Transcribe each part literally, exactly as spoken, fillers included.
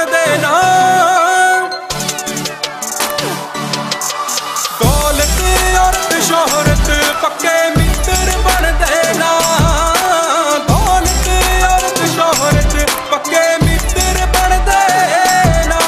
ਬਣਦੇ ਨਾ। ਦੌਲਤ ਔਰ ਸ਼ੋਹਰਤ ਪੱਕੇ ਮਿੱਤਰ ਬਣਦੇ ਨਾ। ਦੌਲਤ ਔਰ ਸ਼ੋਹਰਤ ਪੱਕੇ ਮਿੱਤਰ ਬਣਦੇ ਨਾ।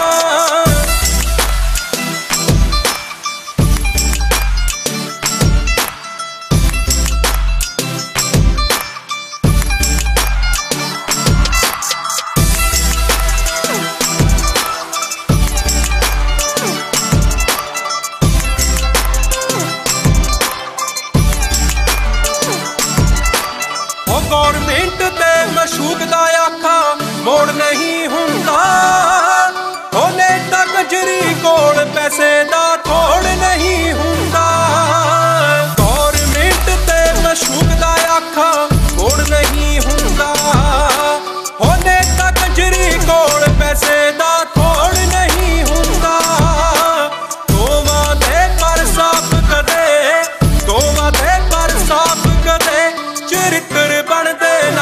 गौरमेंट ते मशूक दा आखा मोड़ नहीं हुंदा। ओ नेता कंजरी कोल पैसे दा थोड़ नहीं हुंदा। गौरमेंट ते मशूक दा आखा मोड़ नहीं हुंदा। ओ नेता कंजरी कोल पैसे दा थोड़ नहीं हुंदा। दोवां दे पर साफ कदे दोवां दे पर साफ कदे चरित्र बनते ना।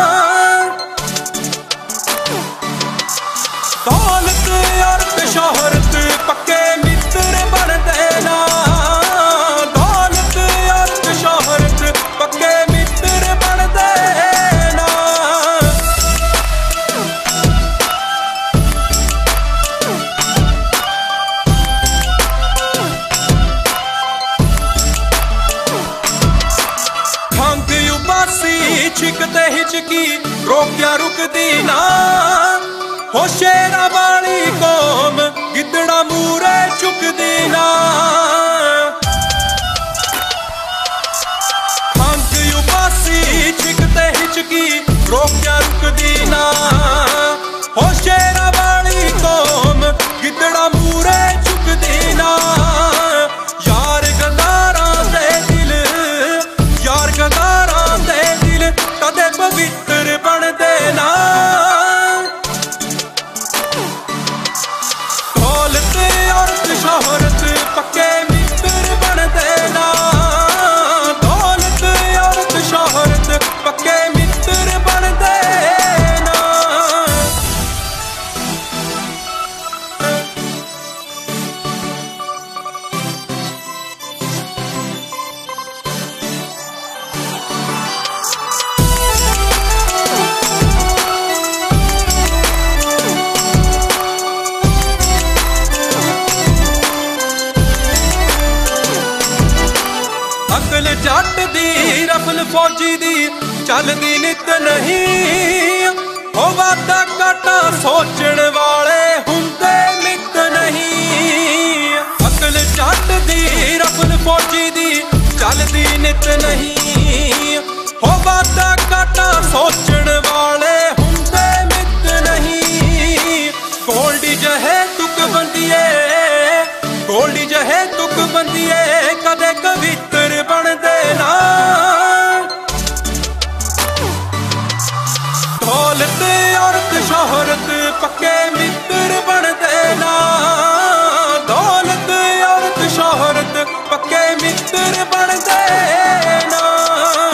दौलत और शोहरत पक्के मित्र बनते ना। दौलत और शोहरत पक्के मित्र बनते ना। खंग उबासी छिकते हिचकी रोकिया रुकदी ना। हो शेरा वाली कौम गिदड़ा मूरे चुकदी ना। खंग उबासी छिकते हिचकी रोकिया रुकदी ना। हो शेरा वाली कौम गिदड़ा मूरे चुकदी ना। यार गंदारा दे दिल यार गंदारा दे दिल कदे पवित्र बनते ना। दौलत और शोहरत पक्के मित्र बनते ना। दौलत और शोहरत पक्के मित्र बनते ना। अकल जट दी रफल फौजी दी चलदी नित नहीं। हो वादा घाटा सोचण वाले हुंदे मित नहीं। अकल जट दी रफल फौजी दी चलदी नित नहीं। हो वादा घाटा सोचण वाले हुंदे मित नहीं। गोल्डी जहे तुक बंदिए गोल्डी जहे तुक बंदिए कदे कवित्र बनते ना। दौलत और शोहरत पक्के मित्र बनते ना। दौलत और शोहरत पक्के मित्र बनते ना।